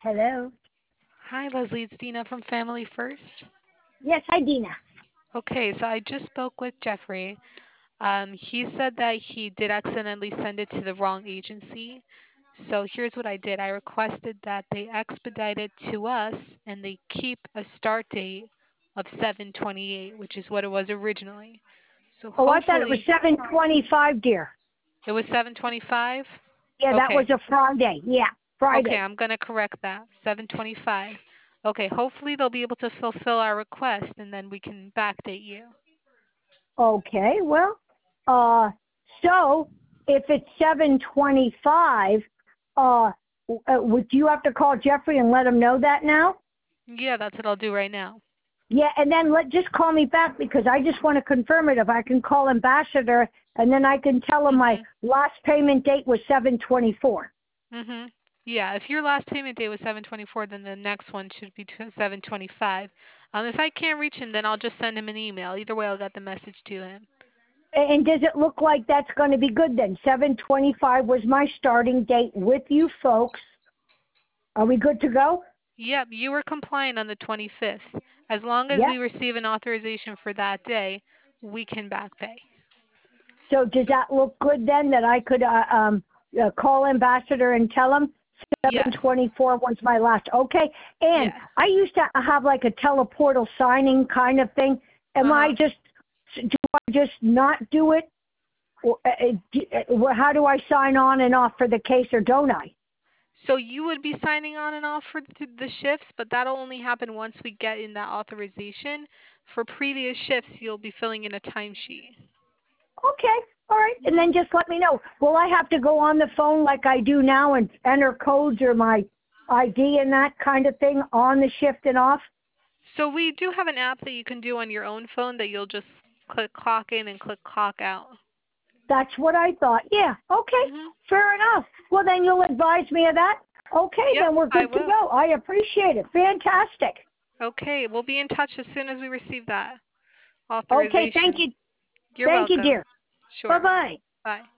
Hello. Hi, Leslie. It's Dina from Family First. Yes, hi, Dina. Okay, so I just spoke with Jeffrey. He said that he did accidentally send it to the wrong agency. So here's what I did. I requested that they expedite it to us and they keep a start date of 7/28, which is what it was originally. So Oh, I thought it was hopefully 7:25, dear. it was 7/25. Yeah, that was Okay. a Friday. Yeah, Okay, Friday. I'm gonna correct that. 7/25. Okay, hopefully they'll be able to fulfill our request and then we can backdate you. Okay, well, uh, so if it's 7:25, would you have to call Jeffrey and let him know that now? Yeah, that's what I'll do right now. Yeah, and then just call me back because I just want to confirm it. If I can call Ambassador and then I can tell him my Mhm. last payment date was 7:24. Mhm. Yeah, if your last payment date was 7/24, then the next one should be 7/25. If I can't reach him, then I'll just send him an email. Either way, I'll get the message to him. And does it look like that's going to be good then? 7:25 was my starting date with you folks. Are we good to go? Yep, you were compliant on the 25th. As long as Yep. we receive an authorization for that day, we can back pay. So does that look good then that I could call Ambassador and tell him Yes. 7:24 was my last? Okay. And Yes. I used to have like a teleportal signing kind of thing. Am I Uh-huh. just do I just not do it? Or, how do I sign on and off for the case, or don't I? So you would be signing on and off for the shifts, but that'll only happen once we get in that authorization. For previous shifts, you'll be filling in a timesheet. Okay. All right. And Mhm. then just let me know. Will I have to go on the phone like I do now and enter codes or my ID and that kind of thing on the shift and off? So we do have an app that you can do on your own phone that you'll just click clock in and click clock out. That's what I thought. Yeah. Okay. Mhm. Fair enough. Well, then you'll advise me of that. Okay. Yep, Then we're I good to will. go. I appreciate it. Fantastic. Okay, we'll be in touch as soon as we receive that Okay. Thank authorization. you. You're Thank you, welcome. dear. Sure. Bye-bye. Bye.